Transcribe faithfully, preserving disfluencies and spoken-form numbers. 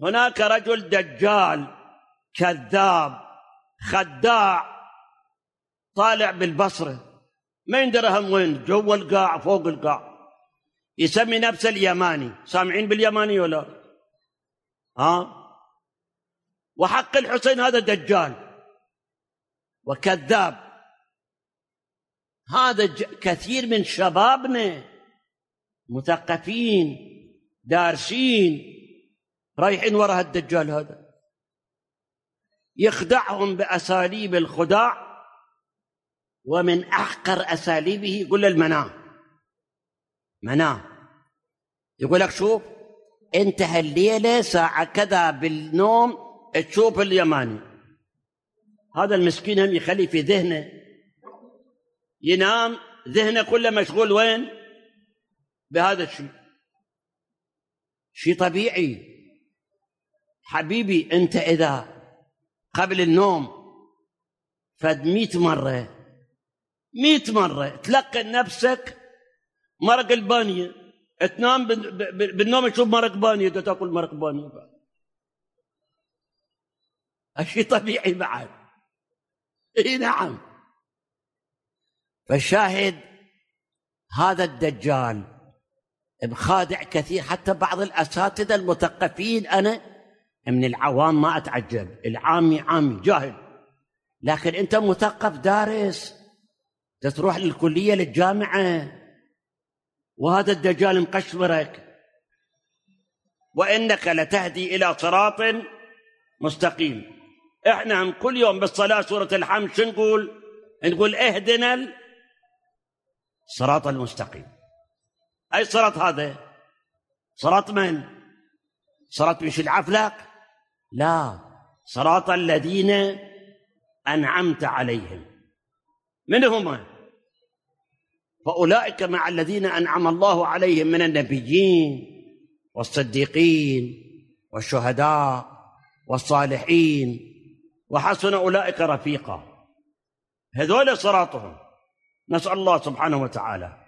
هناك رجل دجال كذاب خداع طالع بالبصرة، ما يندرى هم وين، جوا القاع فوق القاع، يسمي نفسه اليماني. سامعين باليماني ولا ها؟ وحق الحسين هذا دجال وكذاب. هذا كثير من شبابنا مثقفين دارسين رايحين وراء الدجال هذا، يخدعهم بأساليب الخداع، ومن أحقر أساليبه يقول المنام. منام يقول لك شوف انت هالليلة ساعة كذا بالنوم تشوف اليماني. هذا المسكين هم يخلي في ذهنه، ينام ذهنه كله مشغول وين؟ بهذا الشيء. شيء طبيعي حبيبي. انت اذا قبل النوم فد مئة مرة مئة مرة تلقن نفسك مرق البانية، تنام بالنوم تشوف مرق بانية، تاكل مرق بانية، الشيء طبيعي بعد. اي نعم. فالشاهد هذا الدجال بخادع كثير، حتى بعض الأساتذة المثقفين، أنا من العوام ما أتعجب، العامي عامي جاهل، لكن أنت مثقف دارس تروح للكلية للجامعة، وهذا الدجال مقشبرك. وإنك لتهدي إلى صراط مستقيم. إحنا هم كل يوم بالصلاة سورة الحمد شو نقول؟ نقول اهدنا الصراط المستقيم. أي صراط هذا؟ صراط من؟ صراط مش العفلق؟ لا، صراط الذين أنعمت عليهم. من هم؟ فأولئك مع الذين أنعم الله عليهم من النبيين والصديقين والشهداء والصالحين وحسن أولئك رفيقا. هذول صراطهم. نسأل الله سبحانه وتعالى